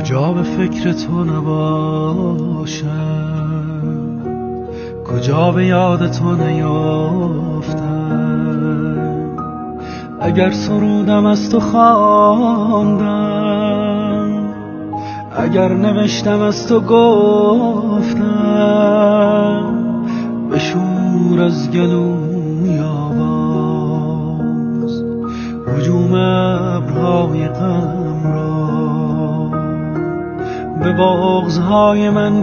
کجا به فکر تو نباشم، کجا به یاد تو نیافتم. اگر سرودم از تو خواندم، اگر نوشتم از تو گفتم، بشور از گلوی آواز هجوم ابرهای غم را. به بغضهای من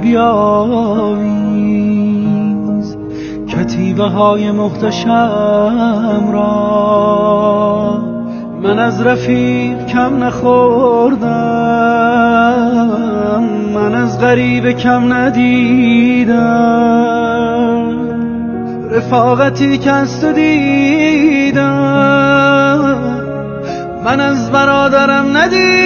بیاویز کتیبه های محتشم را. من از رفیق کم نخوردم، من از غریب کم ندیدم. رفاقتی که از تو دیدم، من از برادرم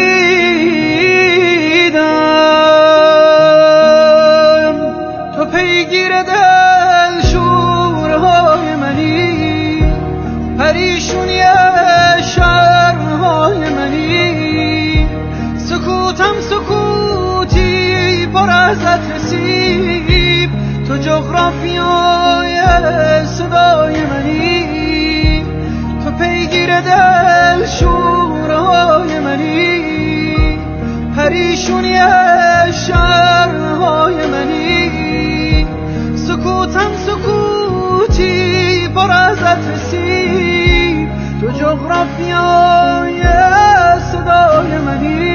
ندیدم. تو پیگیر دل شورهای منی، پریشونی شرهای منی. سکوتم سکوتی پر از نصیب، تو جغرافیای صدای منی. تو پیگیر دل شورهای منی، پریشونی شرهای منی. سکوتم سکوتی پر از نصیب، تو جغرافیای صدای منی.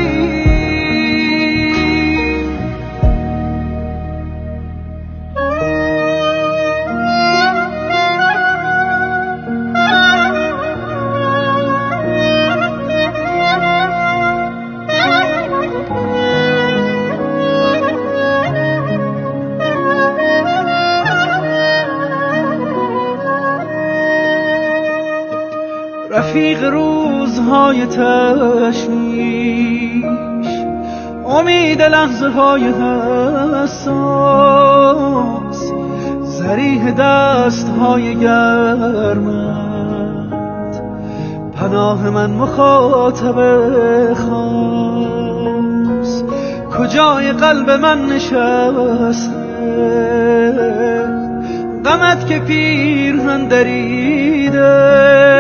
رفیق روزهای تشویش، امید لحظه های حساس، ذریح دست های گرمت، پناه من مخاطب خاص. کجای قلب من نشسته غمت که پیرهن دریده؟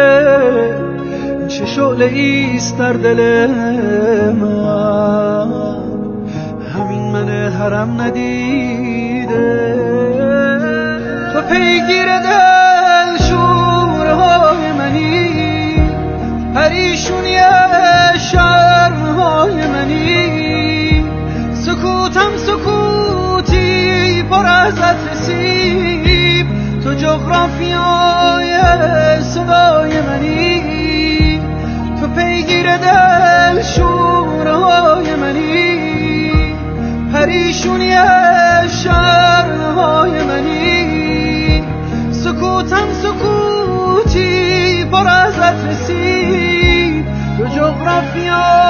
چه شعله ایست در دل من، همین من حرم ندیده. تو پیگیر دل شورهای منی، پریشونی شرهای منی. سکوتم سکوتی پر از نصیب، تو جغرافیای صدای منی. تو پیگیر دل شورهای منی، پریشونی شرهای منی. سکوتم سکوتی پر از نصیب، تو جغرافیای